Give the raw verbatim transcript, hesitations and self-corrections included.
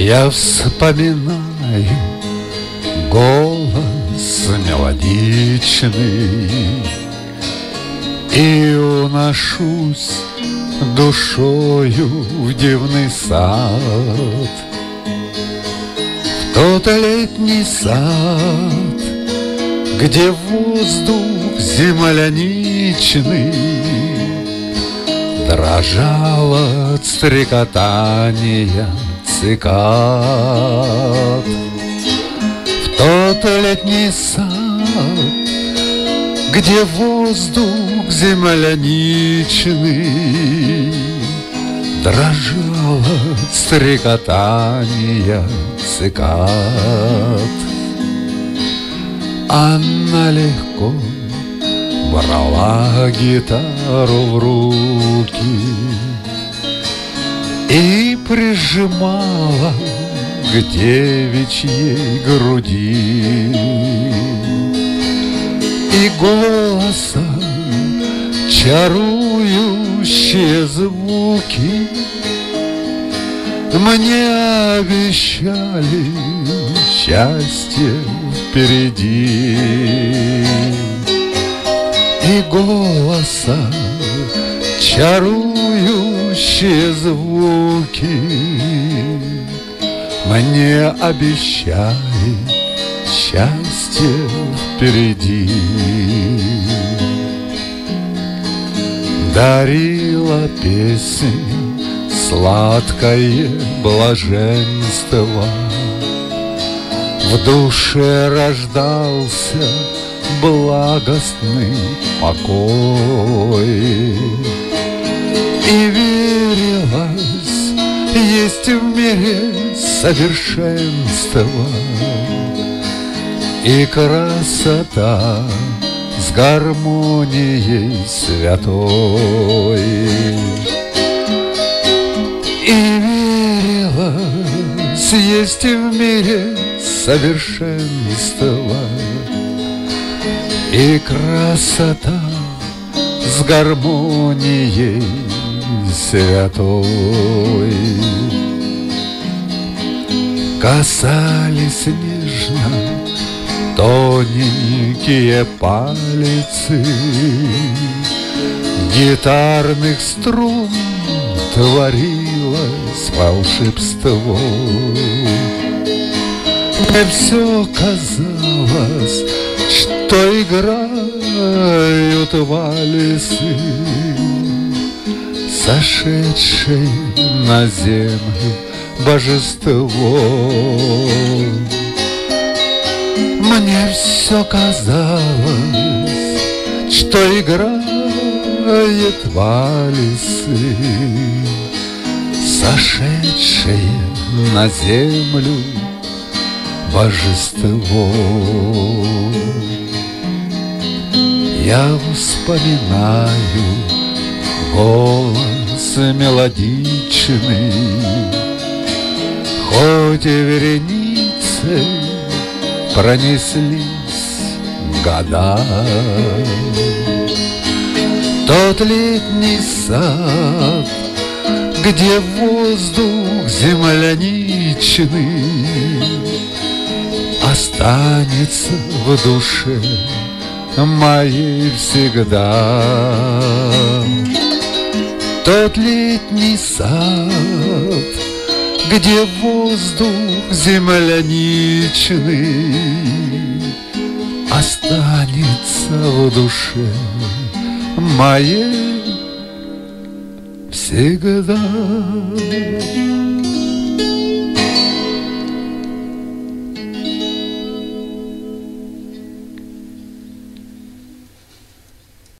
Я вспоминаю голос мелодичный и уношусь душою в дивный сад, в тот летний сад, где воздух земляничный дрожал от стрекотания цикад. В тот летний сад, где воздух земляничный дрожал от стрекотания цикад. Она легко брала гитару в руки и прижимала к девичьей груди, и голосом чарующие звуки мне обещали счастье впереди, и голосом чарующие звуки мне обещали счастье впереди. Дарила песню сладкое блаженство, в душе рождался благостный покой, и верилось, есть в мире совершенство и красота с гармонией святой, и верилось, есть в мире совершенство и красота с гармонией святой. Касались нежно тоненькие пальцы гитарных струн, творилось волшебство. Мне все казалось, что играют вальсы, сошедшие на землю божество. Мне все казалось, что играет вальсы, сошедшие на землю божество. Я вспоминаю голос мелодичный, хоть и вереницей пронеслись года. Тот летний сад, где воздух земляничный останется в душе моей всегда. Тот летний сад, где воздух земляничный останется в душе моей всегда.